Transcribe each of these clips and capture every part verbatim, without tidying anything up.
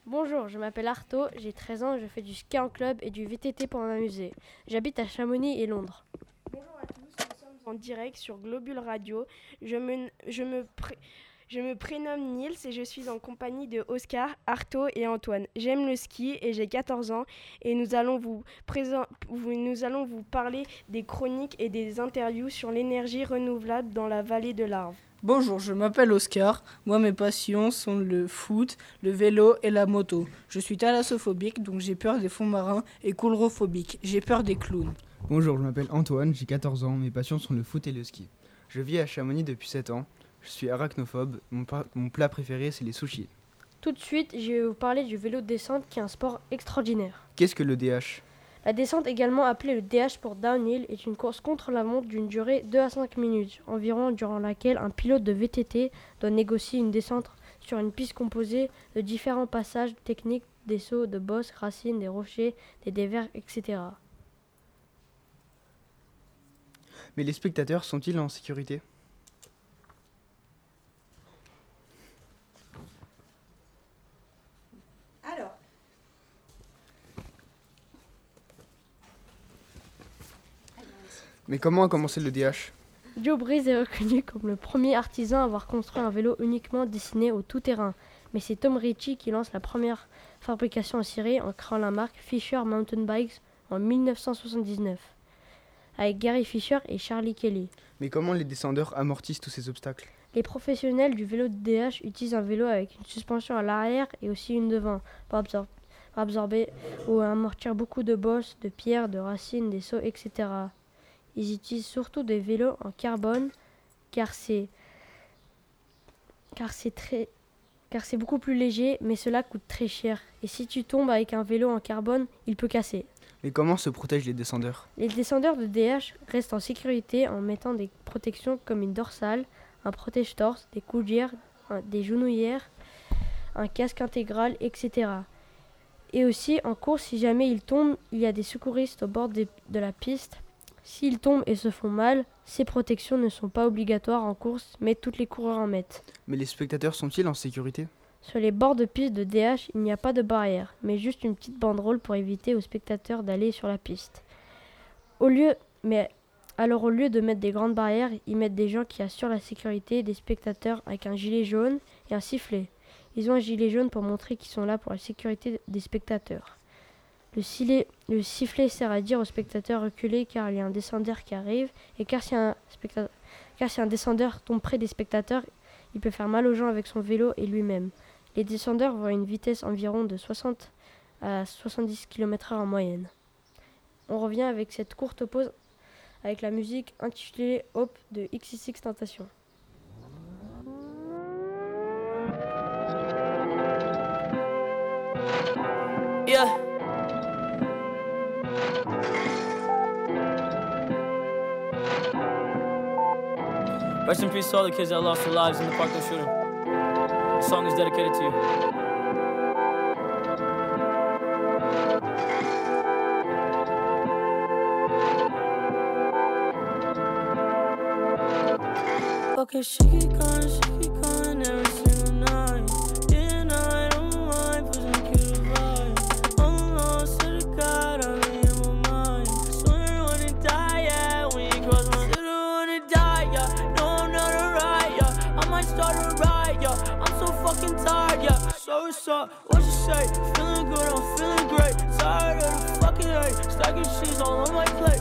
Bonjour, je m'appelle Arto, j'ai treize ans, je fais du ski en club et du V T T pour m'amuser. J'habite à Chamonix et Londres. Bonjour à tous, nous sommes en direct sur Globule Radio. Je me, je me, pré, je me prénomme Nils et je suis en compagnie de Oscar, Arto et Antoine. J'aime le ski et j'ai quatorze ans et nous allons vous, présent, nous allons vous parler des chroniques et des interviews sur l'énergie renouvelable dans la vallée de l'Arve. Bonjour, je m'appelle Oscar. Moi, mes passions sont le foot, le vélo et la moto. Je suis thalassophobique, donc j'ai peur des fonds marins, et coulrophobique. J'ai peur des clowns. Bonjour, je m'appelle Antoine, j'ai quatorze ans. Mes passions sont le foot et le ski. Je vis à Chamonix depuis sept ans. Je suis arachnophobe. Mon, pa- mon plat préféré, c'est les sushis. Tout de suite, je vais vous parler du vélo de descente qui est un sport extraordinaire. Qu'est-ce que le D H ? La descente, également appelée le D H pour downhill, est une course contre la montre d'une durée de deux à cinq minutes environ, durant laquelle un pilote de V T T doit négocier une descente sur une piste composée de différents passages techniques, des sauts, de bosses, racines, des rochers, des dévers, et cetera. Mais les spectateurs sont-ils en sécurité ? Alors, Mais comment a commencé le D H ? Joe Breeze est reconnu comme le premier artisan à avoir construit un vélo uniquement destiné au tout-terrain. Mais c'est Tom Ritchie qui lance la première fabrication en série en créant la marque Fisher Mountain Bikes en dix-neuf cent soixante-dix-neuf, avec Gary Fisher et Charlie Kelly. Mais comment les descendeurs amortissent tous ces obstacles ? Les professionnels du vélo de D H utilisent un vélo avec une suspension à l'arrière et aussi une devant pour, absor- pour absorber ou amortir beaucoup de bosses, de pierres, de racines, des sauts, et cetera. Ils utilisent surtout des vélos en carbone car c'est car c'est très car c'est beaucoup plus léger, mais cela coûte très cher. Et si tu tombes avec un vélo en carbone, il peut casser. Mais comment se protègent les descendeurs ? Les descendeurs de D H restent en sécurité en mettant des protections comme une dorsale, un protège-torse, des coudières, un- des genouillères, un casque intégral, et cetera. Et aussi en course, si jamais ils tombent, il y a des secouristes au bord des- de la piste. S'ils tombent et se font mal, ces protections ne sont pas obligatoires en course, mais toutes les coureurs en mettent. Mais les spectateurs sont-ils en sécurité ? Sur les bords de piste de D H, il n'y a pas de barrière, mais juste une petite banderole pour éviter aux spectateurs d'aller sur la piste. Au lieu, mais alors au lieu de mettre des grandes barrières, ils mettent des gens qui assurent la sécurité des spectateurs avec un gilet jaune et un sifflet. Ils ont un gilet jaune pour montrer qu'ils sont là pour la sécurité des spectateurs. Le, silet- le sifflet sert à dire aux spectateurs reculés car il y a un descendeur qui arrive et car si un, specta- car si un descendeur tombe près des spectateurs, il peut faire mal aux gens avec son vélo et lui-même. Les descendeurs vont à une vitesse environ de soixante à soixante-dix kilomètres heure en moyenne. On revient avec cette courte pause avec la musique intitulée Hope de X X X Tentation. Yeah. Rest in peace to all the kids that lost their lives in the Parkland shooting. The song is dedicated to you. Okay, she keep calling, she keep calling every single night. Day and night on my mind, pushing cute vibe. Almost to the God, I'm in my mind. Swear I wanna die, yeah, when you cross my. Still wanna die, yeah. No, I'm not alright, yeah. I might start a riot, yeah. I'm so fucking tired, yeah. So what's up? What you say? Feeling good, I'm feeling great. Tired of the fucking hate. Stacking cheese all on my plate.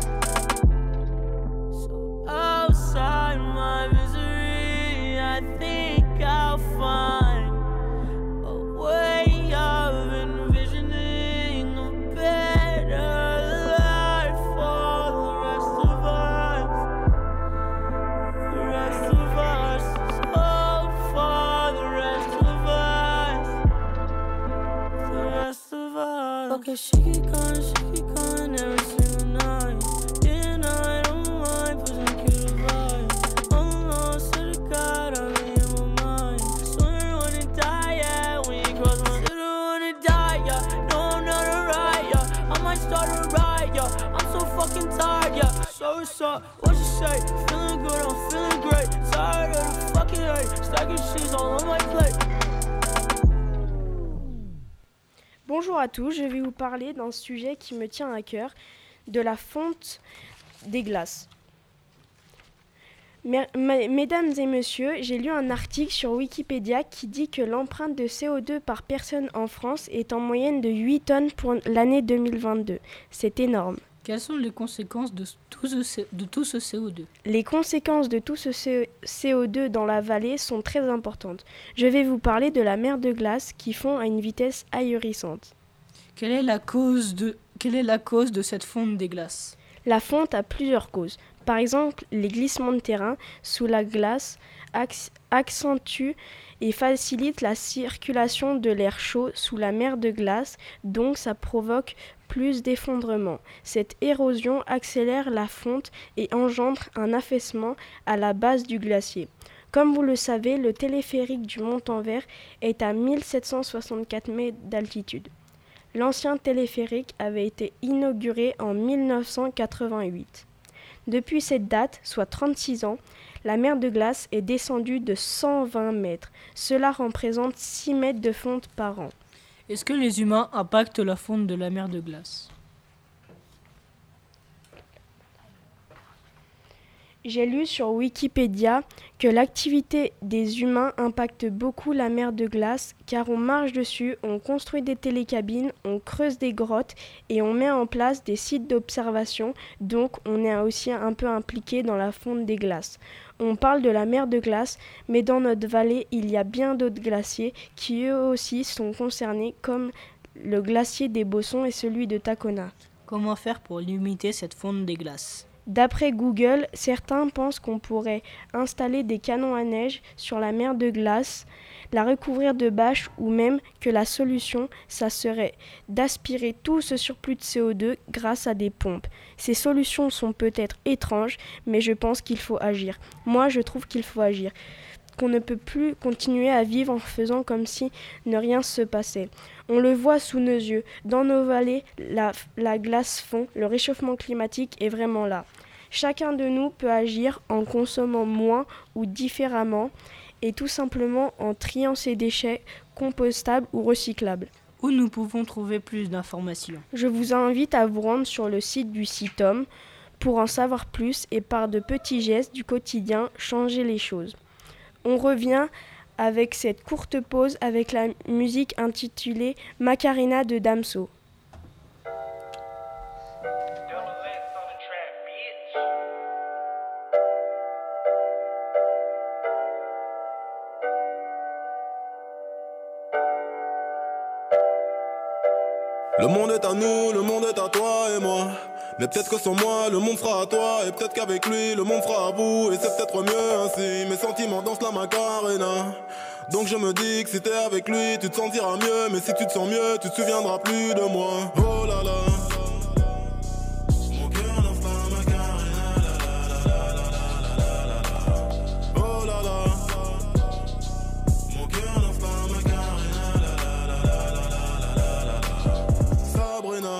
So outside my misery, I think I'll find a way of envisioning a better life for the rest of us. The rest of us. Hope for the rest of us. The rest of us. Okay, she keep calling, she keep calling every single night. Day and night on my mind, pushing cute vibe. Almost to the God, I'm in my mind. Swear I wanna die, yeah, when you cross my. Still wanna die, yeah. No, I'm not alright, yeah. I might start a riot, yeah. I'm so fucking tired, yeah. So what's up? What you say? Feeling good, I'm feeling great. Tired of the fucking hate. Stacking cheese all on my plate. à tous, je vais vous parler d'un sujet qui me tient à cœur, de la fonte des glaces. Mesdames et messieurs, j'ai lu un article sur Wikipédia qui dit que l'empreinte de C O deux par personne en France est en moyenne de huit tonnes pour l'année deux mille vingt-deux. C'est énorme. Quelles sont les conséquences de tout ce, de tout ce C O deux ? Les conséquences de tout ce C O deux dans la vallée sont très importantes. Je vais vous parler de la mer de glace qui fond à une vitesse ahurissante. Quelle est la cause de, quelle est la cause de cette fonte des glaces ? La fonte a plusieurs causes. Par exemple, les glissements de terrain sous la glace accentuent et facilitent la circulation de l'air chaud sous la mer de glace, donc ça provoque plus d'effondrement. Cette érosion accélère la fonte et engendre un affaissement à la base du glacier. Comme vous le savez, le téléphérique du Mont-en-Vert est à mille sept cent soixante-quatre mètres d'altitude. L'ancien téléphérique avait été inauguré en mille neuf cent quatre-vingt-huit. Depuis cette date, soit trente-six ans, la mer de glace est descendue de cent vingt mètres. Cela représente six mètres de fonte par an. Est-ce que les humains impactent la fonte de la mer de glace ? J'ai lu sur Wikipédia que l'activité des humains impacte beaucoup la mer de glace car on marche dessus, on construit des télécabines, on creuse des grottes et on met en place des sites d'observation, donc on est aussi un peu impliqué dans la fonte des glaces. On parle de la mer de glace, mais dans notre vallée, il y a bien d'autres glaciers qui eux aussi sont concernés comme le glacier des Bossons et celui de Tacona. Comment faire pour limiter cette fonte des glaces ? D'après Google, certains pensent qu'on pourrait installer des canons à neige sur la mer de glace, la recouvrir de bâches ou même que la solution, ça serait d'aspirer tout ce surplus de C O deux grâce à des pompes. Ces solutions sont peut-être étranges, mais je pense qu'il faut agir. Moi, je trouve qu'il faut agir. Qu'on ne peut plus continuer à vivre en faisant comme si ne rien se passait. On le voit sous nos yeux. Dans nos vallées, la, la glace fond, le réchauffement climatique est vraiment là. Chacun de nous peut agir en consommant moins ou différemment et tout simplement en triant ses déchets compostables ou recyclables. Où nous pouvons trouver plus d'informations ? Je vous invite à vous rendre sur le site du CITOM pour en savoir plus et par de petits gestes du quotidien changer les choses. On revient avec cette courte pause avec la musique intitulée Macarena de Damso. Le monde est à nous, le monde est à toi et moi. Mais peut-être que sans moi, le monde sera à toi. Et peut-être qu'avec lui, le monde sera à vous. Et c'est peut-être mieux ainsi, mes sentiments dansent la Macarena. Donc je me dis que si t'es avec lui, tu te sentiras mieux. Mais si tu te sens mieux, tu te souviendras plus de moi. Oh là là. Mon cœur danse la Macarena. La la la la la la la la. Oh là là. Mon cœur danse la Macarena. La la la la la la la la. Sabrina.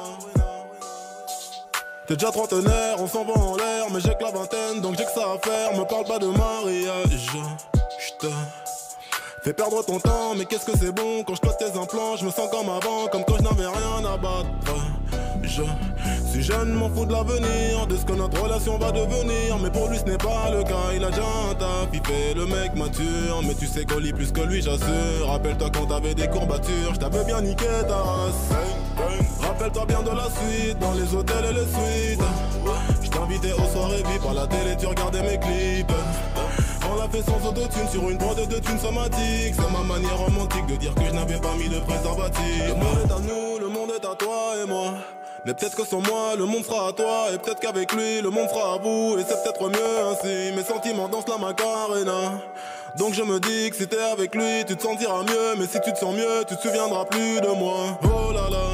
T'es déjà trentenaire, on s'en va en l'air. Mais j'ai que la vingtaine, donc j'ai que ça à faire. Me parle pas de mariage. J'te fais perdre ton temps, mais qu'est-ce que c'est bon. Quand je plotte tes implants, je me sens comme avant. Comme quand je n'avais rien à battre. Je suis jeune, m'en fous de l'avenir, de ce que notre relation va devenir. Mais pour lui ce n'est pas le cas, il a déjà un taf. Il fait le mec mature, mais tu sais qu'on lit plus que lui, j'assure. Rappelle-toi quand t'avais des courbatures, je t'avais bien niqué ta race. Rappelle-toi bien de la suite, dans les hôtels et les suites. Je t'invitais aux soirées vives, à la télé tu regardais mes clips. On l'a fait sans autotune sur une prod de thunes somatiques. C'est ma manière romantique de dire que je n'avais pas mis de préservatif. Le monde est à nous, le monde est à toi et moi. Mais peut-être que sans moi, le monde sera à toi. Et peut-être qu'avec lui, le monde sera à vous. Et c'est peut-être mieux ainsi, mes sentiments dansent la Macarena. Donc je me dis que si t'es avec lui, tu te sentiras mieux. Mais si tu te sens mieux, tu te souviendras plus de moi. Oh là là.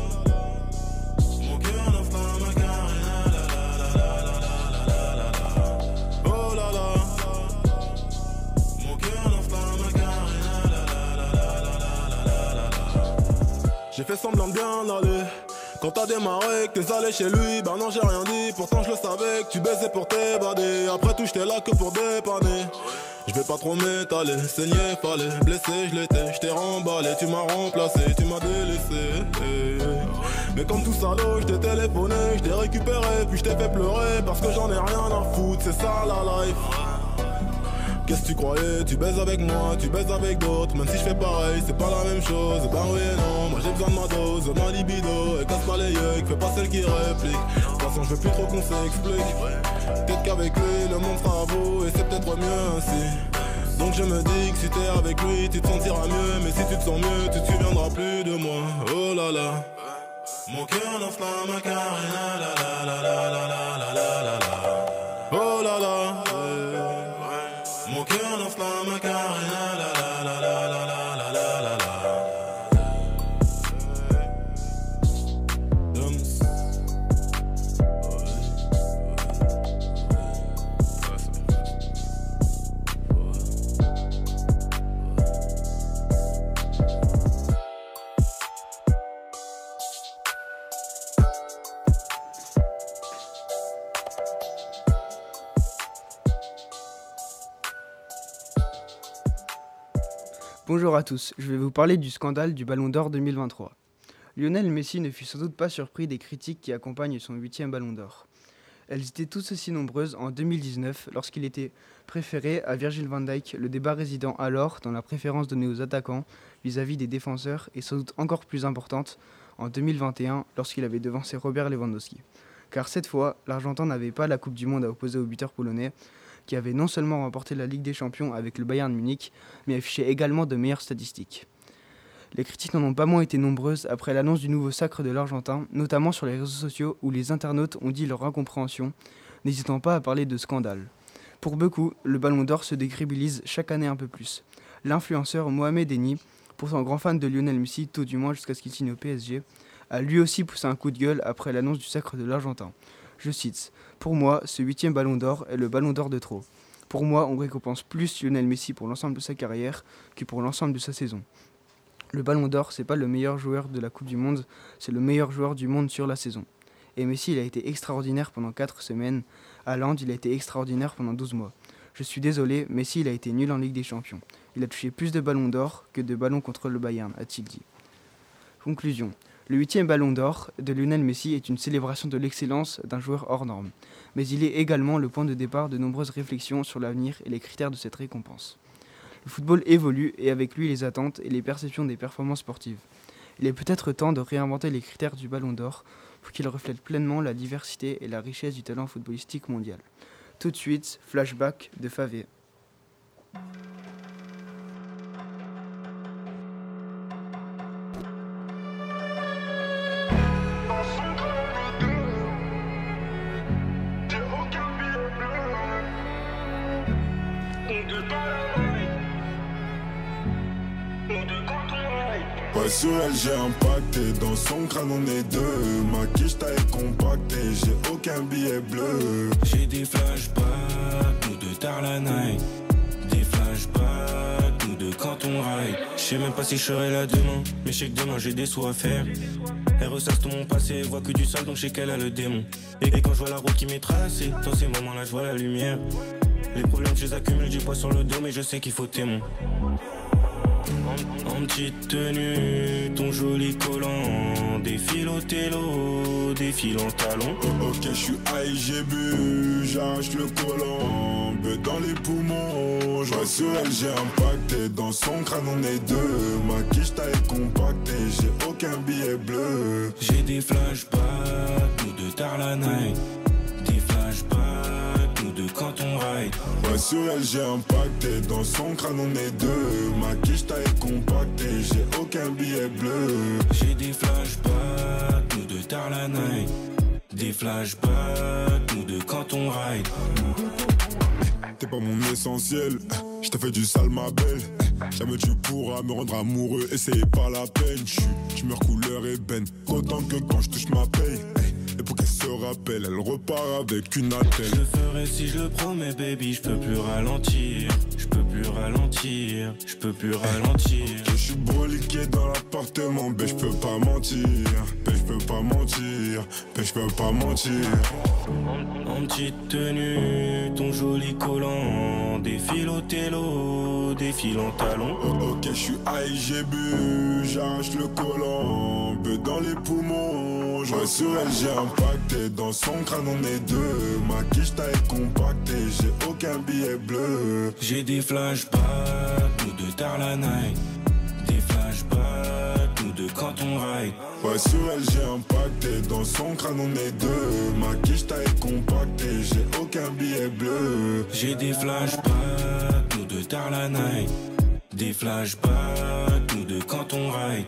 J'ai fait semblant de bien aller. Quand t'as démarré, que t'es allé chez lui, bah non j'ai rien dit. Pourtant je le savais que tu baisais pour t'évader. Après tout j'étais là que pour dépanner. Je vais pas trop m'étaler, saigner fallait, blessé je l'étais, je t'ai remballé, tu m'as remplacé, tu m'as délaissé. Mais comme tout salaud, je t'ai téléphoné, je t'ai récupéré, puis je t'ai fait pleurer parce que j'en ai rien à foutre, c'est ça la life. Qu'est-ce que tu croyais? Tu baises avec moi, tu baises avec d'autres. Même si je fais pareil, c'est pas la même chose. Bah oui et non, moi j'ai besoin de ma dose, ma libido. Et casse pas les yeux, fais pas celle qui réplique. De toute façon je veux plus trop qu'on s'explique. Peut-être qu'avec lui le monde sera beau et c'est peut-être mieux ainsi. Donc je me dis que si t'es avec lui tu te sentiras mieux. Mais si tu te sens mieux tu te souviendras plus de moi. Oh là là. Mon cœur lance la macarena, la la la la la la la la la. Oh là là. Mon cœur lance la macarena, la la la la la la la la la la. Bonjour à tous, je vais vous parler du scandale du Ballon d'Or deux mille vingt-trois. Lionel Messi ne fut sans doute pas surpris des critiques qui accompagnent son huitième Ballon d'Or. Elles étaient toutes aussi nombreuses en deux mille dix-neuf lorsqu'il était préféré à Virgil van Dijk, le débat résidant alors dans la préférence donnée aux attaquants vis-à-vis des défenseurs et sans doute encore plus importante en deux mille vingt et un lorsqu'il avait devancé Robert Lewandowski. Car cette fois, l'Argentin n'avait pas la Coupe du Monde à opposer au buteur polonais, qui avait non seulement remporté la Ligue des Champions avec le Bayern Munich, mais affichait également de meilleures statistiques. Les critiques n'en ont pas moins été nombreuses après l'annonce du nouveau sacre de l'Argentin, notamment sur les réseaux sociaux où les internautes ont dit leur incompréhension, n'hésitant pas à parler de scandale. Pour beaucoup, le Ballon d'Or se décrédibilise chaque année un peu plus. L'influenceur Mohamed Eni, pourtant grand fan de Lionel Messi, tout du moins jusqu'à ce qu'il signe au P S G, a lui aussi poussé un coup de gueule après l'annonce du sacre de l'Argentin. Je cite, « Pour moi, ce huitième Ballon d'Or est le Ballon d'Or de trop. Pour moi, on récompense plus Lionel Messi pour l'ensemble de sa carrière que pour l'ensemble de sa saison. Le Ballon d'Or, c'est pas le meilleur joueur de la Coupe du Monde, c'est le meilleur joueur du monde sur la saison. Et Messi, il a été extraordinaire pendant quatre semaines. Haaland, il a été extraordinaire pendant douze mois. Je suis désolé, Messi, il a été nul en Ligue des Champions. Il a touché plus de ballons d'or que de ballons contre le Bayern, a-t-il dit. » Conclusion. Le huitième Ballon d'Or de Lionel Messi est une célébration de l'excellence d'un joueur hors norme, mais il est également le point de départ de nombreuses réflexions sur l'avenir et les critères de cette récompense. Le football évolue et avec lui les attentes et les perceptions des performances sportives. Il est peut-être temps de réinventer les critères du Ballon d'Or pour qu'ils reflètent pleinement la diversité et la richesse du talent footballistique mondial. Tout de suite, flashback de Favé. Ouais, sur elle j'ai impacté, dans son crâne on est deux. Ma quiche taille compactée, j'ai aucun billet bleu. J'ai des flashbacks, tout de tard la night. Des flashbacks, tout de quand on ride. J'sais même pas si je serai là demain, mais j'sais que demain j'ai des sous à faire. Elle ressasse tout mon passé, voit que du sale donc j'sais qu'elle a le démon. Et quand je vois la route qui m'est tracée, dans ces moments là je vois la lumière. Les problèmes je les accumule, j'ai pas sur le dos mais je sais qu'il faut témoin. En, en petite tenue, ton joli collant, défile au télo, défile en talons. Ok, je suis high, j'ai bu, j'arrache le collant, beuh dans les poumons. Je vois sur elle, j'ai impacté, dans son crâne on est deux. Ma quiche taille compactée, j'ai aucun billet bleu. J'ai des flashbacks, tout de tard la night. Des flashbacks, tout de quand on ride. Ouais, sur elle, j'ai impacté, dans son crâne on est deux. Ma quiche taille compactée, j'ai aucun billet bleu. J'ai des flashbacks, tout de tard la night. Des flashbacks, tout de quand on ride. T'es pas mon essentiel, je t'ai fait du sale ma belle. Jamais tu pourras me rendre amoureux et c'est pas la peine. Je meurs couleur ébène, autant que quand je touche ma paye. Et pour qu'elle se rappelle, elle repart avec une attelle. Je le ferai si je le promets baby, je peux plus ralentir. Je peux plus ralentir. mentir, je peux plus ralentir. Je suis broliqué dans l'appartement, ben je peux pas mentir, ben je peux pas mentir, ben je peux pas mentir. En petite tenue, ton joli collant, défile au télo, défile en talons. Oh, ok, je suis high, j'ai bu, j'arrache le collant, beu dans les poumons. Ouais, sur elle j'ai impacté, dans son crâne on est deux. Ma quiche taille compactée, j'ai aucun billet bleu. J'ai des flashbacks, nous deux tard la night. Des flashbacks, nous deux quand on ride. Ouais, sur elle j'ai impacté, dans son crâne on est deux. Ma quiche taille compactée, j'ai aucun billet bleu. J'ai des flashbacks, nous deux tard la night. Des flashbacks, nous deux quand on ride.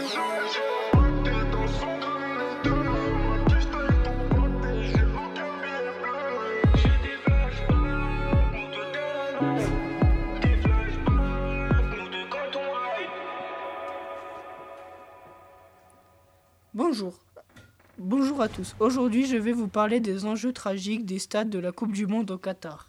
Bonjour. Bonjour à tous. Aujourd'hui, je vais vous parler des enjeux tragiques des stades de la Coupe du Monde au Qatar.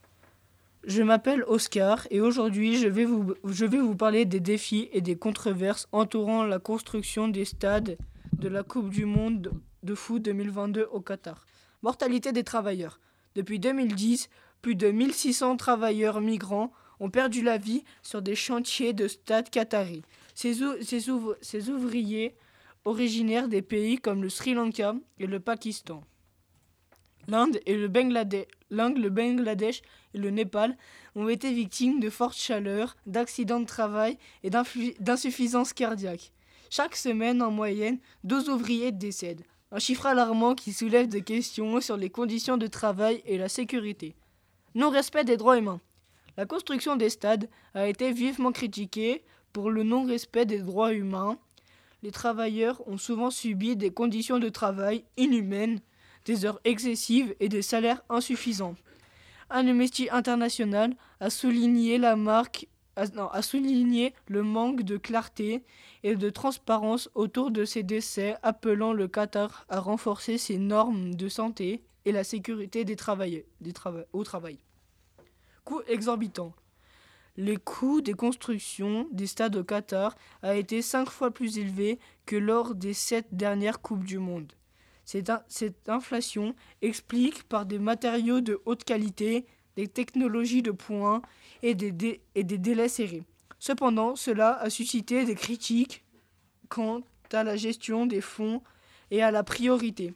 Je m'appelle Oscar et aujourd'hui, je vais vous, je vais vous parler des défis et des controverses entourant la construction des stades de la Coupe du Monde de foot deux mille vingt-deux au Qatar. Mortalité des travailleurs. Depuis deux mille dix, plus de mille six cents travailleurs migrants ont perdu la vie sur des chantiers de stades qataris. Ces, ou- ces, ouvre- ces ouvriers originaires des pays comme le Sri Lanka et le Pakistan, l'Inde et le Bangladesh, l'Inde, le Bangladesh et le Népal ont été victimes de fortes chaleurs, d'accidents de travail et d'influ- d'insuffisance cardiaque. Chaque semaine, en moyenne, douze ouvriers décèdent. Un chiffre alarmant qui soulève des questions sur les conditions de travail et la sécurité. Non-respect des droits humains. La construction des stades a été vivement critiquée pour le non-respect des droits humains. Les travailleurs ont souvent subi des conditions de travail inhumaines, des heures excessives et des salaires insuffisants. Amnesty International a souligné la marque, a, non, a souligné le manque de clarté et de transparence autour de ces décès, appelant le Qatar à renforcer ses normes de santé et la sécurité des travailleurs des trava- au travail. Coûts exorbitants. Les coûts des constructions des stades au Qatar a été cinq fois plus élevé que lors des sept dernières Coupes du Monde. Cette, in- cette inflation explique par des matériaux de haute qualité, des technologies de pointe et des, dé- et des délais serrés. Cependant, cela a suscité des critiques quant à la gestion des fonds et à la priorité.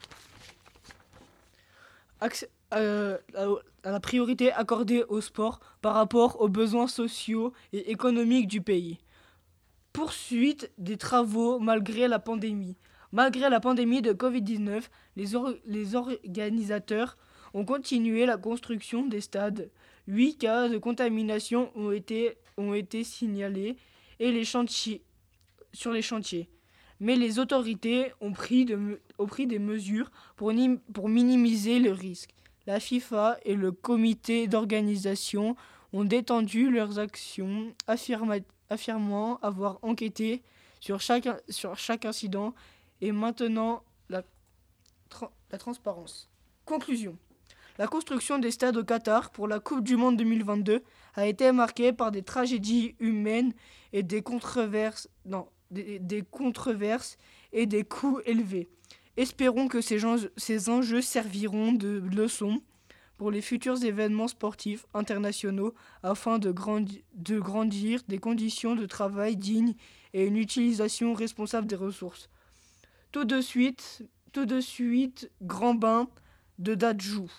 Accès- euh, à la priorité accordée au sport par rapport aux besoins sociaux et économiques du pays. Poursuite des travaux malgré la pandémie. Malgré la pandémie de covid dix-neuf, les, or- les organisateurs ont continué la construction des stades. Huit cas de contamination ont été, ont été signalés et les chantiers, sur les chantiers. Mais les autorités ont pris, de, ont pris des mesures pour, nim- pour minimiser le risque. La FIFA et le comité d'organisation ont détendu leurs actions, affirma- affirmant avoir enquêté sur chaque, sur chaque incident et maintenant la, tra- la transparence. Conclusion. La construction des stades au Qatar pour la Coupe du Monde deux mille vingt-deux a été marquée par des tragédies humaines et des controverses, non, des, des controverses et des coûts élevés. Espérons que ces, gens, ces enjeux serviront de leçon pour les futurs événements sportifs internationaux afin de, grandi- de grandir des conditions de travail dignes et une utilisation responsable des ressources. Tout de suite, tout de suite, Grand Bain de Dadjou.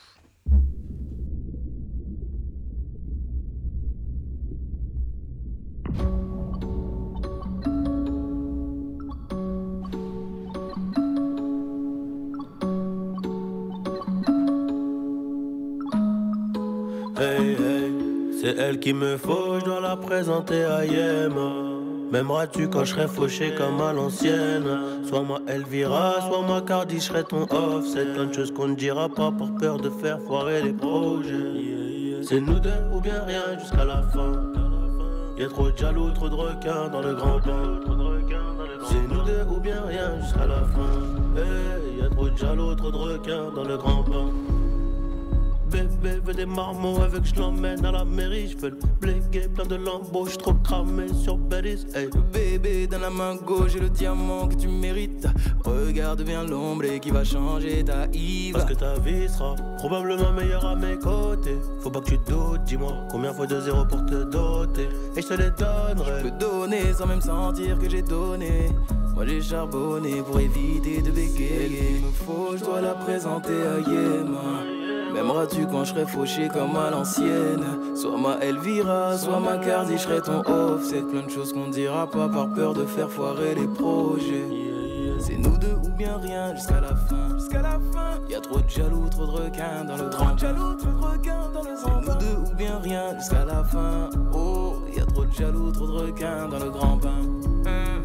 Hey, hey, c'est elle qu'il me faut, je dois la présenter à Yema. M'aimeras-tu quand je serai fauché comme à l'ancienne? Soit moi Elvira, soit moi Cardi, je serai ton off. C'est plein de choses qu'on ne dira pas par peur de faire foirer les projets. C'est nous deux ou bien rien jusqu'à la fin. Y'a trop de jaloux, trop de requins dans le grand bain. C'est nous deux ou bien rien jusqu'à la fin. Hey, y'a trop de jaloux, trop de requins dans le grand bain. bébé veut des marmots avec, je l'emmène à la mairie. Je veux le bléguer, plein de lambeaux, je trop cramé sur Belize. Hey. Le bébé dans la main gauche et le diamant que tu mérites. Regarde bien l'ombre et qui va changer ta Yves. Parce que ta vie sera probablement meilleure à mes côtés. Faut pas que tu doutes, dis-moi combien faut de zéro pour te doter. Et je te les donnerai. Je peux donner sans même sentir que j'ai donné. Moi j'ai charbonné pour éviter de bégayer. Il me faut, je dois la présenter à Yéma. M'aimeras-tu quand je serai fauché comme à l'ancienne? Soit ma Elvira, soit ma Cardi, je serai ton offset. Plein de choses qu'on dira pas par peur de faire foirer les projets. C'est nous deux ou bien rien jusqu'à la fin. Jusqu'à la fin. Y'a trop de jaloux, trop de requins dans le grand. Jaloux, trop de requins dans le grand. C'est nous deux ou bien rien jusqu'à la fin. Oh, y'a trop de jaloux, trop de requins dans le grand bain. Hum.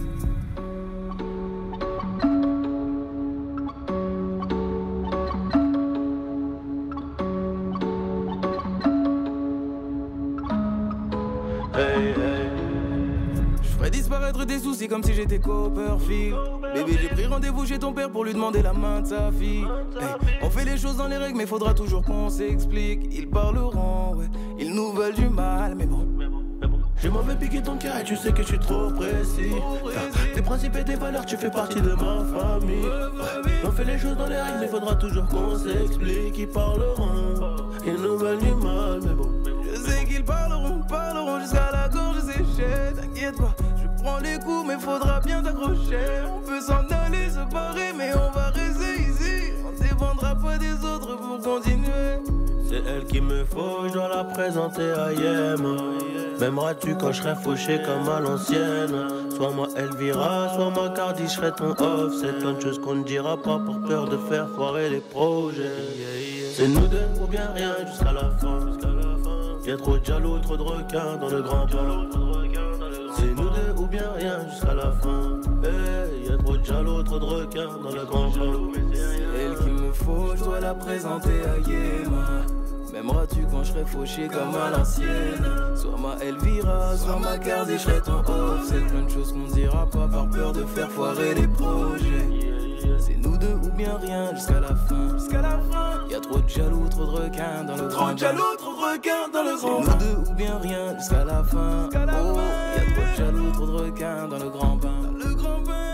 Hey, hey. Je ferais disparaître tes soucis comme si j'étais Copperfield. Bébé, j'ai pris rendez-vous chez ton père pour lui demander la main de sa fille. Hey, on fait les choses dans les règles, mais faudra toujours qu'on s'explique. Ils parleront, ouais, ils nous veulent du mal, mais bon. Je m'en vais piquer ton cœur et tu sais que je suis trop précis. Tes principes et tes valeurs, tu fais partie de ma famille. On fait les choses dans les règles, mais faudra toujours qu'on s'explique. Ils parleront, ils nous veulent du mal, mais bon. Je sais qu'ils parleront, parleront jusqu'à la gorge séchée. T'inquiète pas, je prends les coups, mais faudra bien t'accrocher. On peut s'en aller, se barrer, mais on va rester ici. On dépendra pas des autres pour continuer. C'est elle qu'il me faut, je dois la présenter à Yéma. M'aimeras-tu quand je serai fauché comme à l'ancienne? Soit moi Elvira, soit moi Cardi, je serai ton off. C'est plein de choses qu'on ne dira pas pour peur de faire foirer les projets. C'est nous deux ou bien rien jusqu'à la fin. Y'a trop de jaloux, trop de requins dans le grand bain. C'est nous deux ou bien rien jusqu'à la fin. Hey, y'a trop de jaloux, trop de requins dans le grand bain. C'est elle qu'il me faut, je dois la présenter à Yéma. M'aimeras-tu quand je serai fauché comme à l'ancienne? Soit ma Elvira, soit ma Cardi, je serai ton off. C'est plein de choses qu'on dira pas par peur de faire foirer les projets. C'est nous deux ou bien rien jusqu'à la fin. Jusqu'à la fin. Y'a trop de jaloux, trop de requins dans le grand. Trop de jaloux, trop de requins dans le grand. C'est nous deux ou bien rien jusqu'à la fin. Oh, y'a trop de jaloux, trop de requins dans le grand bain. Dans le grand bain.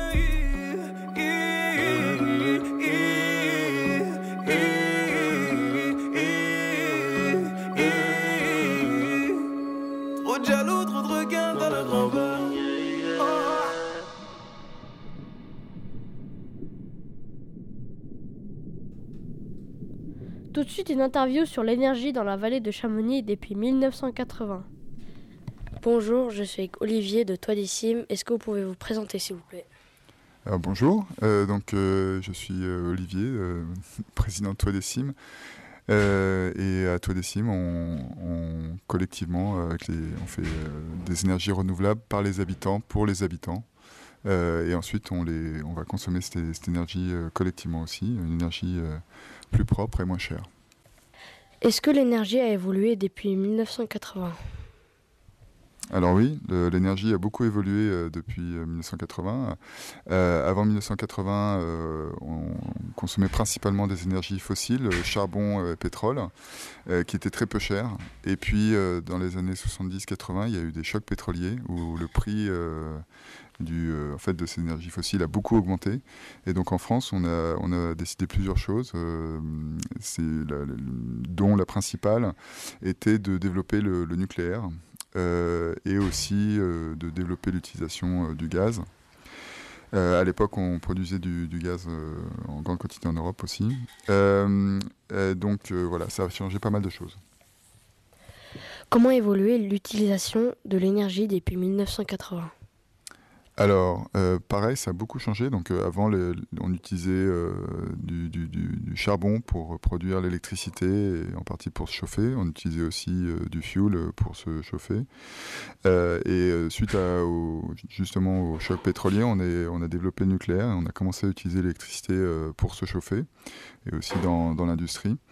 Trop de jaloux, trop de requins dans le grand bain. Tout de suite, une interview sur l'énergie dans la vallée de Chamonix depuis mille neuf cent quatre-vingts. Bonjour, je suis avec Olivier de Toit des Cimes. Est-ce que vous pouvez vous présenter, s'il vous plaît? Alors, bonjour, euh, donc, euh, je suis euh, Olivier, euh, président de Toit des Cimes. Euh, et à Toit des Cimes, on, on, collectivement, avec les, on fait euh, des énergies renouvelables par les habitants, pour les habitants. Euh, et ensuite, on, les, on va consommer cette, cette énergie euh, collectivement aussi, une énergie euh, plus propre et moins chère. Est-ce que l'énergie a évolué depuis mille neuf cent quatre-vingts? Alors oui, le, l'énergie a beaucoup évolué euh, depuis euh, mille neuf cent quatre-vingts. Euh, avant mille neuf cent quatre-vingts, euh, on consommait principalement des énergies fossiles, euh, charbon et euh, pétrole, euh, qui étaient très peu chers. Et puis, euh, dans les années soixante-dix quatre-vingts, il y a eu des chocs pétroliers où le prix euh, du, euh, en fait, de ces énergies fossiles a beaucoup augmenté. Et donc en France, on a, on a décidé plusieurs choses, euh, c'est la, la, dont la principale était de développer le, le nucléaire. Euh, et aussi euh, de développer l'utilisation euh, du gaz. Euh, à l'époque, on produisait du, du gaz euh, en grande quantité en Europe aussi. Euh, donc euh, voilà, ça a changé pas mal de choses. Comment évoluer l'utilisation de l'énergie depuis mille neuf cent quatre-vingts? Alors, euh, pareil, ça a beaucoup changé. Donc, euh, avant, les, on utilisait euh, du, du, du, du charbon pour produire l'électricité et en partie pour se chauffer. On utilisait aussi euh, du fuel pour se chauffer. Euh, et euh, suite à, au, justement au choc pétrolier, on, est, on a développé le nucléaire et on a commencé à utiliser l'électricité euh, pour se chauffer et aussi dans, dans l'industrie.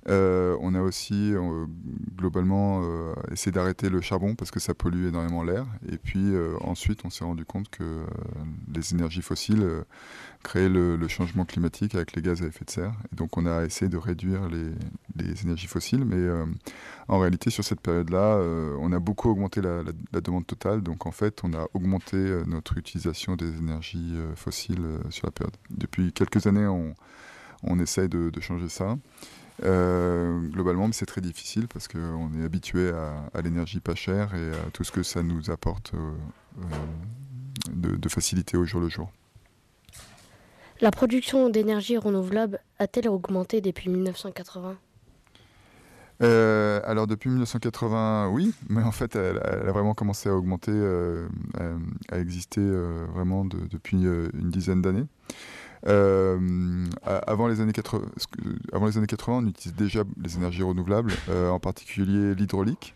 Euh, on a aussi euh, globalement euh, essayé d'arrêter le charbon parce que ça pollue énormément l'air. Et puis euh, ensuite, on s'est rendu compte que euh, les énergies fossiles euh, créaient le, le changement climatique avec les gaz à effet de serre. Et donc on a essayé de réduire les, les énergies fossiles. Mais euh, en réalité, sur cette période-là, euh, on a beaucoup augmenté la, la, la demande totale. Donc en fait, on a augmenté euh, notre utilisation des énergies euh, fossiles euh, sur la période. Depuis quelques années, on, on essaye de, de changer ça. Euh, globalement, mais c'est très difficile parce qu'on est habitué à, à l'énergie pas chère et à tout ce que ça nous apporte euh, euh, de, de facilité au jour le jour. La production d'énergie renouvelable a-t-elle augmenté depuis dix-neuf cent quatre-vingts ? Euh, alors depuis dix-neuf cent quatre-vingts, oui, mais en fait elle, elle a vraiment commencé à augmenter, euh, à, à exister euh, vraiment de, depuis euh, une dizaine d'années. Euh, avant, les années quatre-vingts, avant les années quatre-vingts, on utilise déjà les énergies renouvelables, euh, en particulier l'hydraulique,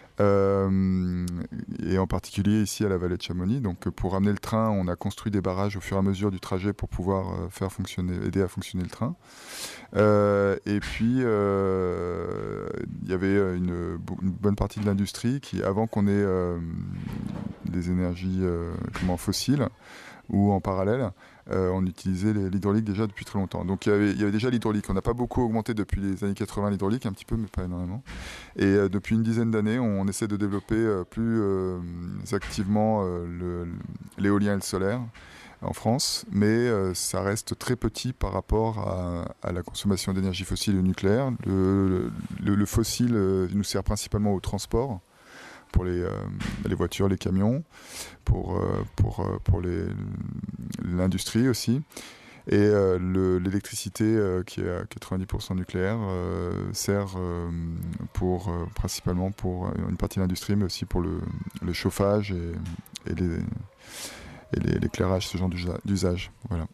euh, et en particulier ici à la vallée de Chamonix. Donc pour ramener le train, on a construit des barrages au fur et à mesure du trajet pour pouvoir euh, faire fonctionner, aider à fonctionner le train. Euh, et puis euh, il y avait une, une bonne partie de l'industrie qui, avant qu'on ait euh, des énergies euh, comment, fossiles ou en parallèle, Euh, on utilisait les, l'hydraulique déjà depuis très longtemps. Donc il y avait, il y avait déjà l'hydraulique. On n'a pas beaucoup augmenté depuis les années quatre-vingts l'hydraulique, un petit peu, mais pas énormément. Et euh, depuis une dizaine d'années, on, on essaie de développer euh, plus euh, activement euh, le, l'éolien et le solaire en France, mais euh, ça reste très petit par rapport à, à la consommation d'énergie fossile et nucléaire. Le, le, le fossile euh, nous sert principalement au transport, pour les, euh, les voitures, les camions, pour, euh, pour, euh, pour les, l'industrie aussi. Et euh, le, l'électricité, euh, qui est à quatre-vingt-dix pour cent nucléaire, euh, sert euh, pour, euh, principalement pour une partie de l'industrie, mais aussi pour le, le chauffage et, et, les, et les, l'éclairage, ce genre d'usage. Voilà.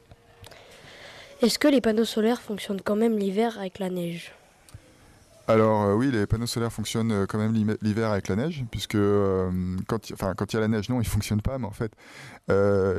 Est-ce que les panneaux solaires fonctionnent quand même l'hiver avec la neige ? Alors euh, oui, les panneaux solaires fonctionnent euh, quand même l'hiver avec la neige, puisque euh, quand il enfin, quand y a la neige, non, ils ne fonctionnent pas, mais en fait, euh,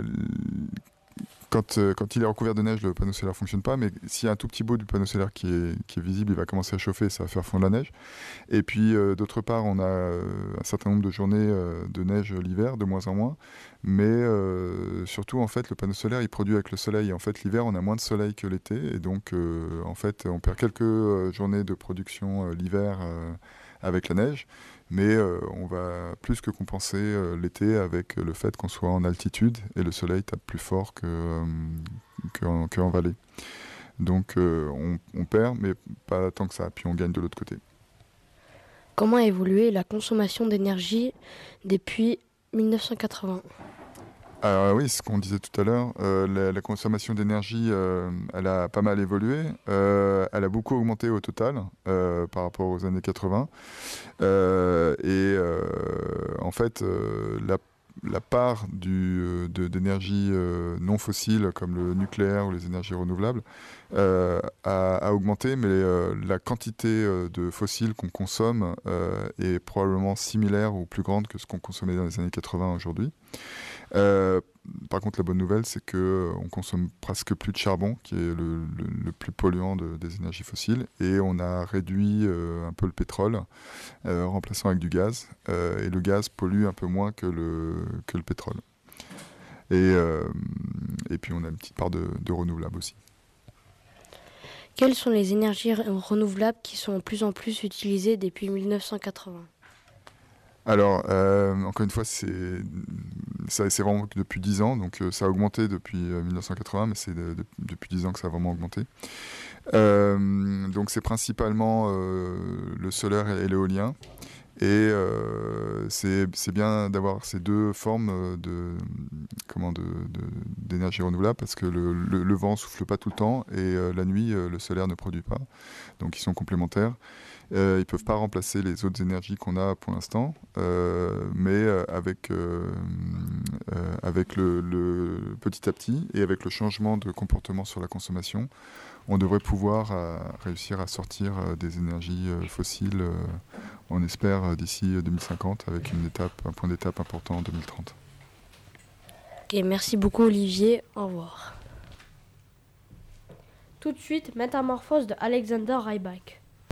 quand, euh, quand il est recouvert de neige, le panneau solaire ne fonctionne pas, mais s'il y a un tout petit bout du panneau solaire qui est, qui est visible, il va commencer à chauffer, ça va faire fondre la neige. Et puis euh, d'autre part, on a euh, un certain nombre de journées euh, de neige l'hiver, de moins en moins, mais euh, surtout, en fait, le panneau solaire, il produit avec le soleil. En fait, l'hiver, on a moins de soleil que l'été, et donc, euh, en fait, on perd quelques euh, journées de production euh, l'hiver euh, avec la neige, mais euh, on va plus que compenser euh, l'été avec le fait qu'on soit en altitude et le soleil tape plus fort que, euh, qu'en, qu'en vallée. Donc, euh, on, on perd, mais pas tant que ça, puis on gagne de l'autre côté. Comment a évolué la consommation d'énergie depuis dix-neuf cent quatre-vingts ? Alors oui, ce qu'on disait tout à l'heure, euh, la, la consommation d'énergie, euh, elle a pas mal évolué. Euh, elle a beaucoup augmenté au total euh, par rapport aux années quatre-vingts. Euh, et euh, en fait, euh, la, la part du, de, d'énergie euh, non fossile, comme le nucléaire ou les énergies renouvelables, euh, a, a augmenté, mais euh, la quantité euh, de fossiles qu'on consomme euh, est probablement similaire ou plus grande que ce qu'on consommait dans les années quatre-vingts aujourd'hui. Euh, par contre, la bonne nouvelle, c'est qu'on euh, consomme presque plus de charbon, qui est le, le, le plus polluant de, des énergies fossiles, et on a réduit euh, un peu le pétrole, euh, en remplaçant avec du gaz, euh, et le gaz pollue un peu moins que le, que le pétrole. Et, euh, et puis on a une petite part de, de renouvelables aussi. Quelles sont les énergies renouvelables qui sont de plus en plus utilisées depuis dix-neuf cent quatre-vingts ? Alors, euh, encore une fois, c'est, ça, c'est vraiment depuis dix ans, donc euh, ça a augmenté depuis euh, dix-neuf cent quatre-vingts, mais c'est de, de, depuis dix ans que ça a vraiment augmenté. Euh, donc c'est principalement euh, le solaire et l'éolien, et euh, c'est, c'est bien d'avoir ces deux formes de, comment, de, de, d'énergie renouvelable, parce que le, le, le vent ne souffle pas tout le temps, et euh, la nuit, euh, le solaire ne produit pas, donc ils sont complémentaires. Euh, ils ne peuvent pas remplacer les autres énergies qu'on a pour l'instant, euh, mais euh, avec, euh, euh, avec le, le petit à petit et avec le changement de comportement sur la consommation, on devrait pouvoir euh, réussir à sortir euh, des énergies euh, fossiles, euh, on espère, euh, d'ici deux mille cinquante, avec une étape, un point d'étape important en deux mille trente. Ok, merci beaucoup Olivier, au revoir. Tout de suite, Métamorphose de Alexander Rybak.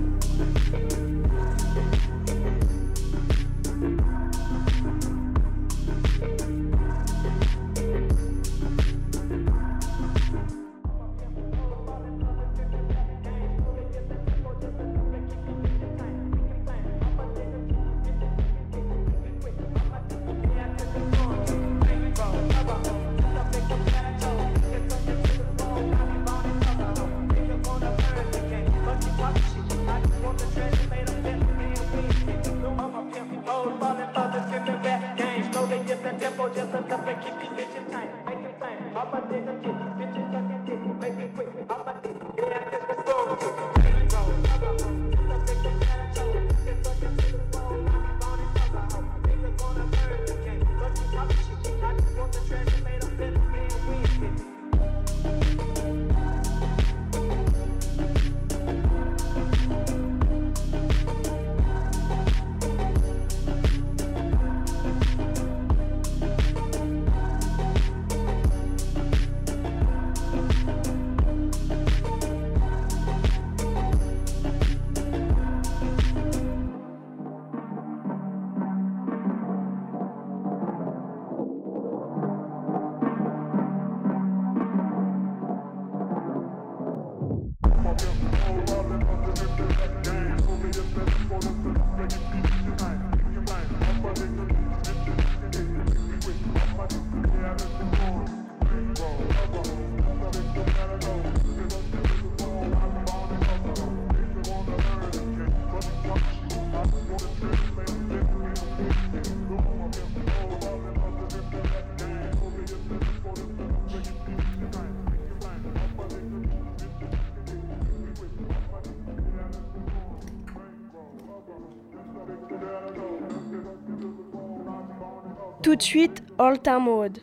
Tout de suite, Old Town Road.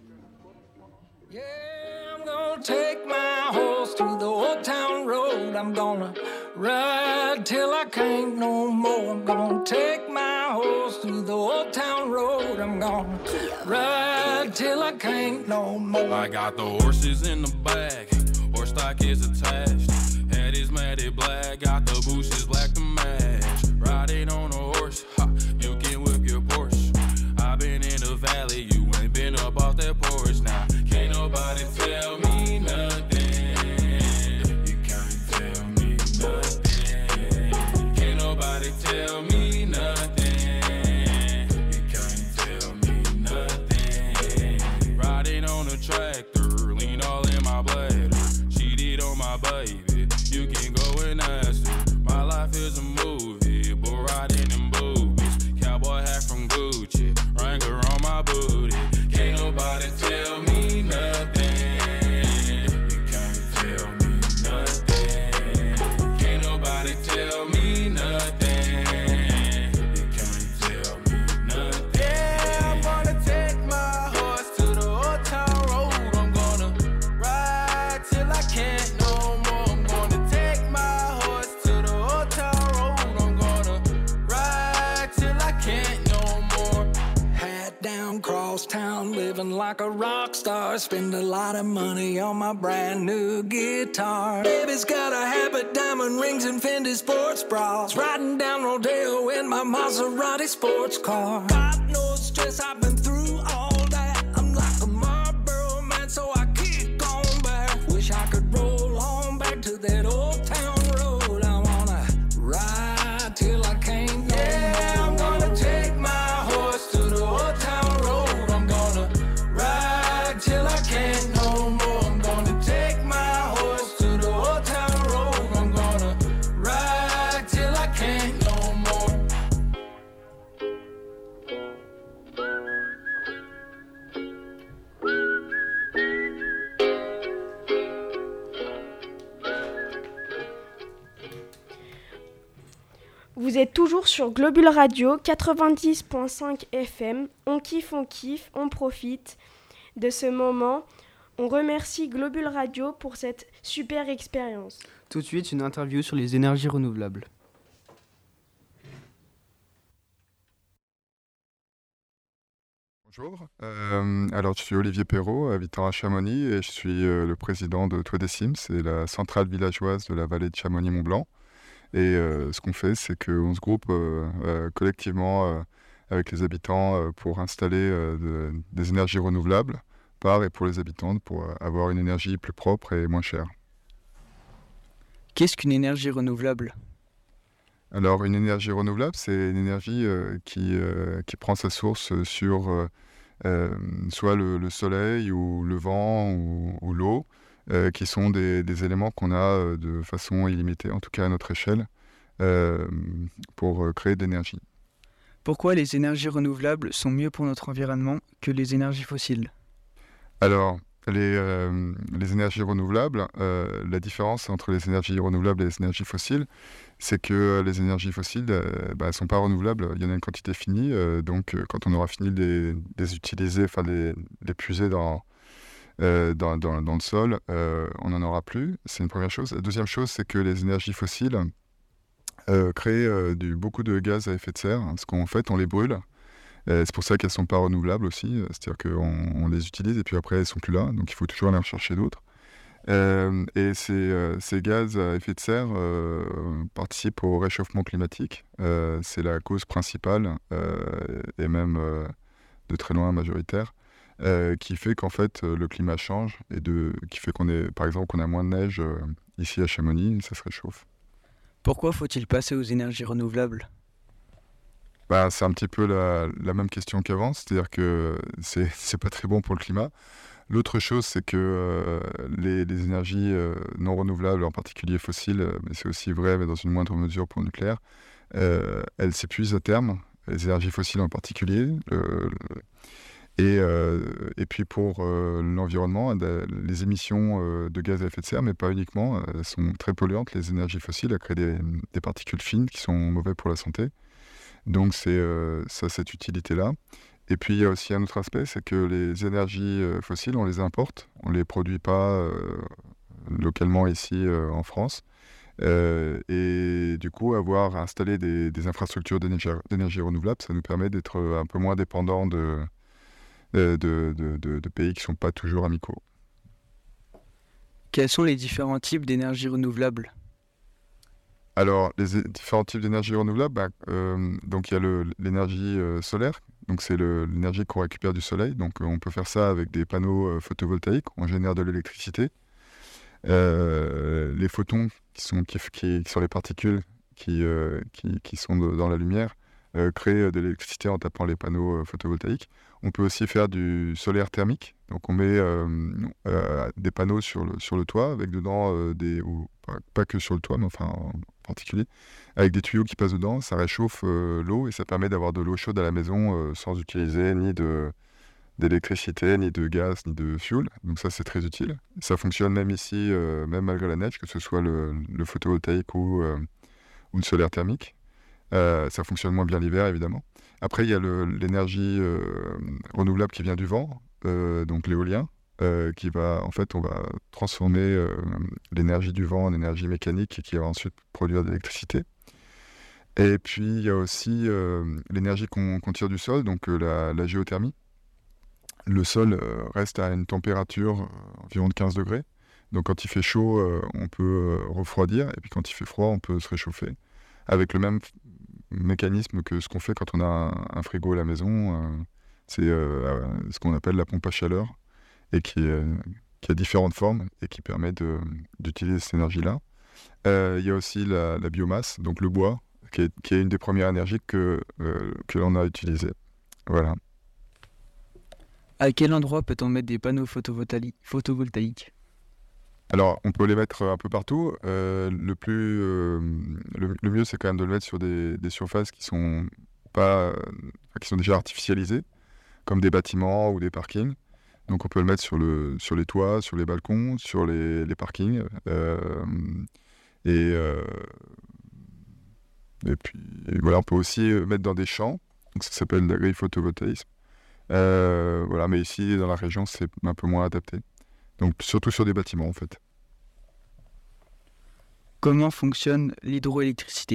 Yeah, I'm gonna take my horse through the old town road. I'm gonna ride till I can't no more. I'm gonna take my horse through the old town road. I'm gonna ride till I can't no more. I got the horses in the back, horse stock is attached. Head is matted black, got the bushes black to match. Riding on a horse, ha, you can whip your Porsche. I've been in the valley, you ain't been up off that porch. Now, can't nobody tell me nothing. You can't tell me nothing. Can't nobody tell me nothing. You can't tell me nothing. Riding on a tractor, lean all in my bladder. Cheated on my baby, you can go and ask her. My life is a movie, but riding in boobies. Cowboy hat from Gucci, Wrangler on my booty. Can't nobody tell me nothing. You can't tell me nothing. Can't nobody tell me nothing. You can't tell me nothing. Yeah, I'm gonna take my horse to the old town road. I'm gonna ride till I can't no more. I'm gonna take my horse to the old town road. I'm gonna ride till I can't no more. Hat down, cross town, living like a rock star. Spend a lot of money on my brand new guitar. Baby's got a habit, diamond rings and Fendi sports bras. Riding down Rodeo in my Maserati sports car. Got no stress, I've been through all that. I'm like a Marlboro man, so I keep going back. Wish I could roll on back to that old town road. I wanna ride till I can't no Yeah, more. I'm gonna take my horse to the old town road. I'm gonna ride till I can't no more. I'm gonna take my horse to the old town road. I'm gonna ride till I can't no more. Vous êtes toujours sur Globule Radio quatre-vingt-dix virgule cinq F M. On kiffe, on kiffe, on profite de ce moment. On remercie Globule Radio pour cette super expérience. Tout de suite, une interview sur les énergies renouvelables. Bonjour, euh, alors je suis Olivier Perrault, habitant à Chamonix et je suis euh, le président de Toit des Cimes, c'est la centrale villageoise de la vallée de Chamonix-Mont-Blanc. Et euh, ce qu'on fait, c'est qu'on se groupe euh, euh, collectivement euh, avec les habitants euh, pour installer euh, de- des énergies renouvelables par et pour les habitants pour euh, avoir une énergie plus propre et moins chère. Qu'est-ce qu'une énergie renouvelable? Alors, une énergie renouvelable, c'est une énergie euh, qui, euh, qui prend sa source sur euh, euh, soit le, le soleil ou le vent ou, ou l'eau, euh, qui sont des, des éléments qu'on a euh, de façon illimitée, en tout cas à notre échelle, euh, pour euh, créer de l'énergie. Pourquoi les énergies renouvelables sont mieux pour notre environnement que les énergies fossiles ? Alors, les, euh, les énergies renouvelables, euh, la différence entre les énergies renouvelables et les énergies fossiles, c'est que les énergies fossiles ne euh, bah, sont pas renouvelables. Il y en a une quantité finie. Euh, donc, euh, quand on aura fini de les, de les utiliser, enfin de les puiser dans, euh, dans, dans, dans le sol, euh, on n'en aura plus. C'est une première chose. La deuxième chose, c'est que les énergies fossiles euh, créent euh, du, beaucoup de gaz à effet de serre. Parce qu'en fait, on les brûle. Euh, c'est pour ça qu'elles ne sont pas renouvelables aussi. C'est-à-dire qu'on on les utilise et puis après, elles ne sont plus là. Donc, il faut toujours aller en chercher d'autres. Euh, et ces, euh, ces gaz à effet de serre euh, participent au réchauffement climatique. Euh, c'est la cause principale, euh, et même euh, de très loin majoritaire, euh, qui fait qu'en fait le climat change et de, qui fait qu'on est, par exemple, qu'on a moins de neige euh, ici à Chamonix, ça se réchauffe. Pourquoi faut-il passer aux énergies renouvelables ? Bah, c'est un petit peu la, la même question qu'avant, c'est-à-dire que c'est, c'est pas très bon pour le climat. L'autre chose, c'est que euh, les, les énergies euh, non renouvelables, en particulier fossiles, euh, mais c'est aussi vrai, mais dans une moindre mesure pour le nucléaire, euh, elles s'épuisent à terme, les énergies fossiles en particulier. Euh, et, euh, et puis pour euh, l'environnement, les émissions euh, de gaz à effet de serre, mais pas uniquement, elles sont très polluantes. Les énergies fossiles, elles créent des, des particules fines qui sont mauvaises pour la santé. Donc c'est euh, ça, cette utilité-là. Et puis il y a aussi un autre aspect, c'est que les énergies euh, fossiles, on les importe, on ne les produit pas euh, localement ici euh, en France. Euh, et du coup, avoir installé des, des infrastructures d'énergie, d'énergie renouvelable, ça nous permet d'être un peu moins dépendants de, de, de, de, de, de pays qui ne sont pas toujours amicaux. Quels sont les différents types d'énergie renouvelable ? Alors, les différents types d'énergie renouvelable, bah, euh, donc il y a le, l'énergie euh, solaire, donc c'est le, l'énergie qu'on récupère du soleil. Donc euh, on peut faire ça avec des panneaux euh, photovoltaïques, on génère de l'électricité. Euh, les photons, qui sont, qui, qui, qui sont les particules qui, euh, qui, qui sont de, dans la lumière, euh, créent de l'électricité en tapant les panneaux euh, photovoltaïques. On peut aussi faire du solaire thermique, donc on met euh, euh, des panneaux sur le, sur le toit, avec dedans euh, des... Ou, pas, pas que sur le toit, mais enfin en particulier, avec des tuyaux qui passent dedans, ça réchauffe euh, l'eau et ça permet d'avoir de l'eau chaude à la maison euh, sans utiliser ni de... d'électricité, ni de gaz, ni de fuel. Donc ça, c'est très utile. Ça fonctionne même ici, euh, même malgré la neige, que ce soit le, le photovoltaïque ou, euh, ou le solaire thermique. Euh, ça fonctionne moins bien l'hiver, évidemment. Après, il y a le, l'énergie euh, renouvelable qui vient du vent, euh, donc l'éolien, euh, qui va, en fait, on va transformer euh, l'énergie du vent en énergie mécanique et qui va ensuite produire de l'électricité. Et puis, il y a aussi euh, l'énergie qu'on, qu'on tire du sol, donc euh, la, la géothermie. Le sol euh, reste à une température euh, environ de quinze degrés. Donc quand il fait chaud, euh, on peut euh, refroidir. Et puis quand il fait froid, on peut se réchauffer. Avec le même f- mécanisme que ce qu'on fait quand on a un, un frigo à la maison. Euh, c'est euh, ce qu'on appelle la pompe à chaleur. Et qui, euh, qui a différentes formes et qui permet de, d'utiliser cette énergie-là. Euh, il y a aussi la, la biomasse, donc le bois, qui est, qui est une des premières énergies que, euh, que l'on a utilisées. Voilà. À quel endroit peut-on mettre des panneaux photovoltaï- photovoltaïques ? Alors, on peut les mettre un peu partout. Euh, le, plus, euh, le, le mieux, c'est quand même de le mettre sur des, des surfaces qui sont, pas, euh, qui sont déjà artificialisées, comme des bâtiments ou des parkings. Donc, on peut le mettre sur, le, sur les toits, sur les balcons, sur les, les parkings. Euh, et, euh, et puis, et voilà, on peut aussi mettre dans des champs. Donc, ça s'appelle l'agri-photovoltaïsme. Euh, voilà, mais ici, dans la région, c'est un peu moins adapté. Donc, surtout sur des bâtiments, en fait. Comment fonctionne l'hydroélectricité ?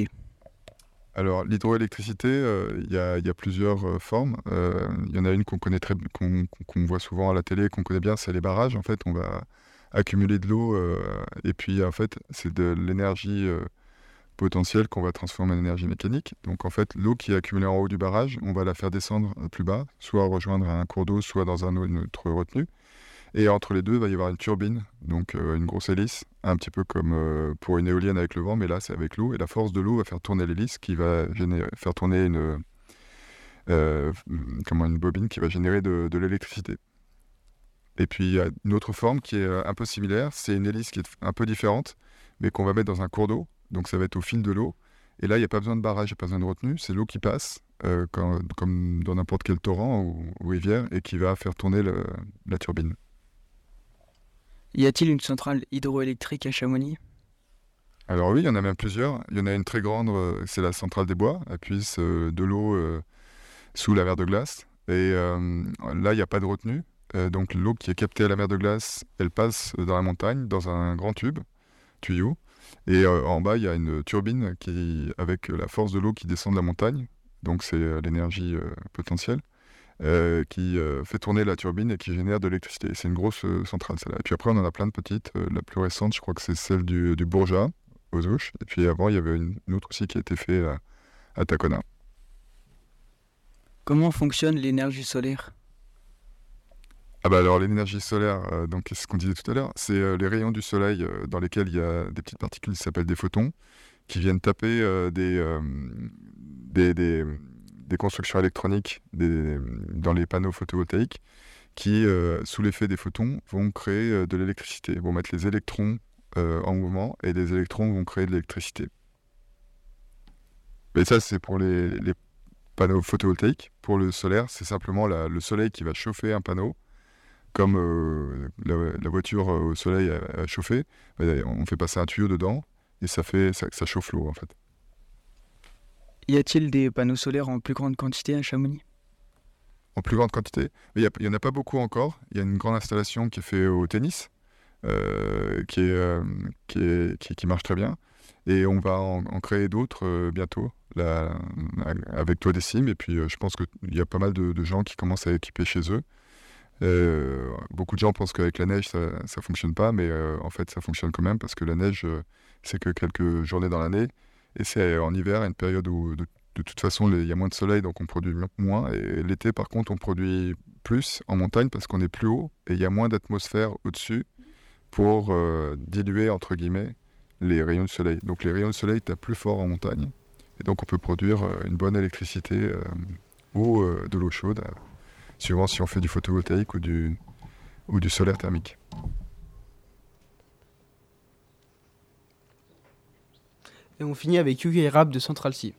Alors, l'hydroélectricité, euh, il y, a, y a plusieurs euh, formes. Il euh, y en a une qu'on connaît très, qu'on, qu'on voit souvent à la télé, qu'on connaît bien, c'est les barrages. En fait, on va accumuler de l'eau euh, et puis, en fait, c'est de l'énergie euh, potentielle qu'on va transformer en énergie mécanique. Donc, en fait, l'eau qui est accumulée en haut du barrage, on va la faire descendre plus bas, soit rejoindre un cours d'eau, soit dans un autre retenue. Et entre les deux, il va y avoir une turbine, donc euh, une grosse hélice, un petit peu comme euh, pour une éolienne avec le vent, mais là, c'est avec l'eau. Et la force de l'eau va faire tourner l'hélice, qui va générer, faire tourner une, euh, comment, une bobine qui va générer de, de l'électricité. Et puis, il y a une autre forme qui est un peu similaire. C'est une hélice qui est un peu différente, mais qu'on va mettre dans un cours d'eau. Donc, ça va être au fil de l'eau. Et là, il n'y a pas besoin de barrage, il n'y a pas besoin de retenue. C'est l'eau qui passe. euh, quand, comme dans n'importe quel torrent ou, ou rivière, et qui va faire tourner le, la turbine. Y a-t-il une centrale hydroélectrique à Chamonix ? Alors oui, il y en a même plusieurs. Il y en a une très grande, euh, c'est la centrale des Bois. Elle puise euh, de l'eau euh, sous la mer de glace. Et euh, là, il n'y a pas de retenue. Euh, donc l'eau qui est captée à la mer de glace, elle passe dans la montagne, dans un grand tube, tuyau. Et euh, en bas, il y a une turbine qui, avec la force de l'eau qui descend de la montagne, donc c'est euh, l'énergie euh, potentielle, euh, qui euh, fait tourner la turbine et qui génère de l'électricité. C'est une grosse euh, centrale, celle-là. Et puis après, on en a plein de petites. Euh, la plus récente, je crois que c'est celle du, du Bourja, aux Ouches. Et puis avant, il y avait une, une autre aussi qui a été faite à, à Tacona. Comment fonctionne l'énergie solaire ? Ah bah alors l'énergie solaire, euh, donc c'est ce qu'on disait tout à l'heure, c'est euh, les rayons du soleil euh, dans lesquels il y a des petites particules qui s'appellent des photons, qui viennent taper euh, des, euh, des, des, des constructions électroniques des, dans les panneaux photovoltaïques, qui, euh, sous l'effet des photons, vont créer euh, de l'électricité, vont mettre les électrons euh, en mouvement, et les électrons vont créer de l'électricité. Et ça, c'est pour les, les panneaux photovoltaïques. Pour le solaire, c'est simplement la, le soleil qui va chauffer un panneau, comme euh, la, la voiture au soleil a, a chauffé. On fait passer un tuyau dedans, et ça, fait, ça, ça chauffe l'eau, en fait. Y a-t-il des panneaux solaires en plus grande quantité à Chamonix ? En plus grande quantité ? Il n'y en a pas beaucoup encore. Il y a une grande installation qui est faite au tennis, euh, qui, est, euh, qui, est, qui, qui marche très bien. Et on va en, en créer d'autres euh, bientôt, là, avec Toit des Cimes. Et puis, euh, je pense qu'il y a pas mal de, de gens qui commencent à équiper chez eux. Euh, beaucoup de gens pensent qu'avec la neige, ça ne fonctionne pas, mais euh, en fait, ça fonctionne quand même, parce que la neige, euh, c'est que quelques journées dans l'année. Et c'est en hiver, une période où, de, de toute façon, il y a moins de soleil, donc on produit moins. Et l'été, par contre, on produit plus en montagne, parce qu'on est plus haut, et il y a moins d'atmosphère au-dessus pour euh, diluer, entre guillemets, les rayons de soleil. Donc les rayons de soleil tapent plus fort en montagne. Et donc on peut produire euh, une bonne électricité euh, ou euh, de l'eau chaude, euh, suivant si on fait du photovoltaïque ou du, ou du solaire thermique. Et on finit avec Yugi Rap de Central C.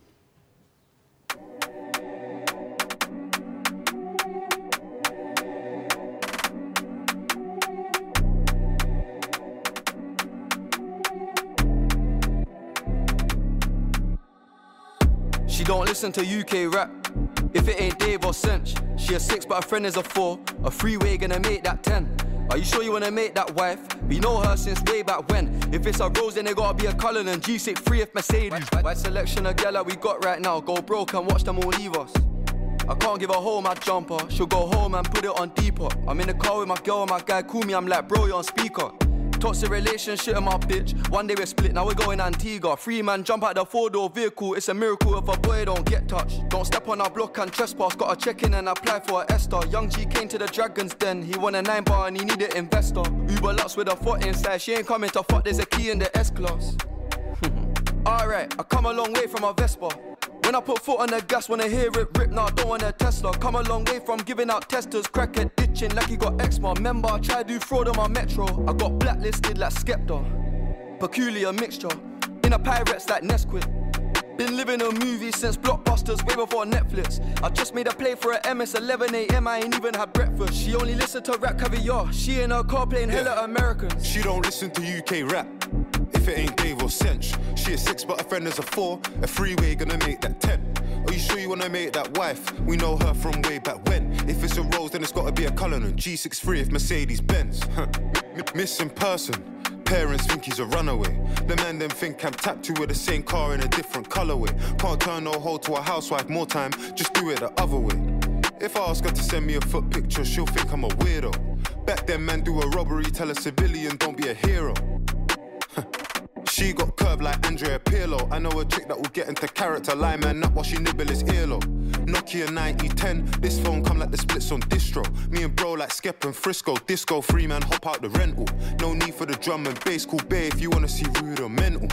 She don't listen to U K rap. If it ain't Dave or Cinch, she a six but her friend is a four. A three-way gonna make that ten. Are you sure you wanna make that wife? We know her since way back when. If it's a Rose, then it gotta be a Cullen and G sixty-three if Mercedes. Wide selection of gal that we got right now. Go broke and watch them all leave us. I can't give her home my jumper. She'll go home and put it on deeper. I'm in the car with my girl and my guy call me. I'm like, bro, you're on speaker. Toxic relationship with my bitch. One day we're split, now we're going Antigua. Free man jump out the four-door vehicle. It's a miracle if a boy don't get touched. Don't step on our block and trespass. Gotta check in and apply for a Esther. Young G came to the Dragons Den. He won a nine bar and he needed investor. Uber Lux with a foot inside. She ain't coming to fuck, there's a key in the S-Class. Alright, I come a long way from a Vespa. When I put foot on the gas, wanna hear it rip, now I don't want a Tesla. Come a long way from giving out testers, crackhead ditching like he got eczema. Remember, I tried to do fraud on my metro. I got blacklisted like Skepta. Peculiar mixture, in a pirates like Nesquik. Been living a movie since Blockbusters, way before Netflix. I just made a play for a M S eleven A M, I ain't even had breakfast. She only listened to rap caviar, she in her car playing yeah. hella Americans. She don't listen to U K rap. If it ain't Dave or Cinch, she a six but her friend is a four. A three-way gonna make that ten. Are you sure you wanna make that wife? We know her from way back when. If it's a Rose, then it's gotta be a Cullinan. G sixty-three if Mercedes Benz. Missing person. Parents think he's a runaway. The man them think I'm tapped to with the same car in a different colorway. Can't turn no hoe to a housewife more time. Just do it the other way. If I ask her to send me a foot picture, she'll think I'm a weirdo. Back then, man, do a robbery, tell a civilian, don't be a hero. She got curved like Andrea Pirlo. I know a chick that will get into character. Lie man up while she nibble his earlobe. Nokia ninety ten, this phone come like the splits on distro. Me and bro like Skep and Frisco. Disco free man, hop out the rental. No need for the drum and bass, cool bay if you wanna see rude or mental.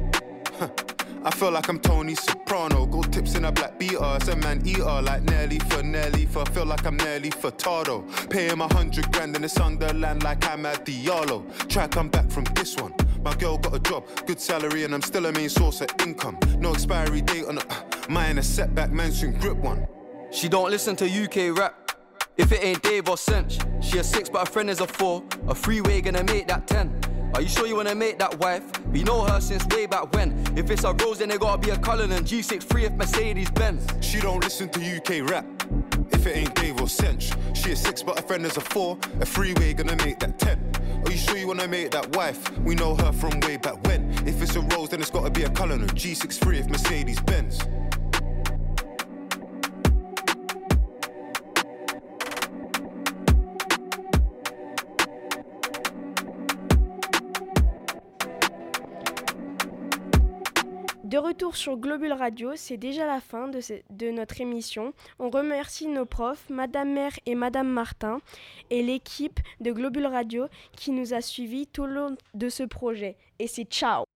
I feel like I'm Tony Soprano. Gold tips in a black beater. It's a man eater like Nelly for Nelly for. Feel like I'm Nelly Furtado. Pay him a hundred grand in the Sunderland like I'm at Diallo. Try come back from this one. My girl got a job, good salary, and I'm still a main source of income. No expiry date on it. Mine a setback, man soon grip one. She don't listen to U K rap. If it ain't Dave or Cinch, she a six but her friend is a four. A freeway gonna make that ten. Are you sure you wanna make that wife? We know her since way back when. If it's a Rose then it gotta be a Cullinan G sixty-three if Mercedes Benz. She don't listen to U K rap. If it ain't Dave or Cinch, she a six but her friend is a four. A freeway gonna make that ten. Are you sure you wanna make that wife? We know her from way back when. If it's a Rose then it's gotta be a Cullinan G sixty-three if Mercedes Benz. De retour sur Globule Radio, c'est déjà la fin de, ce, de notre émission. On remercie nos profs, Madame Mère et Madame Martin, et l'équipe de Globule Radio qui nous a suivis tout le long de ce projet. Et c'est ciao!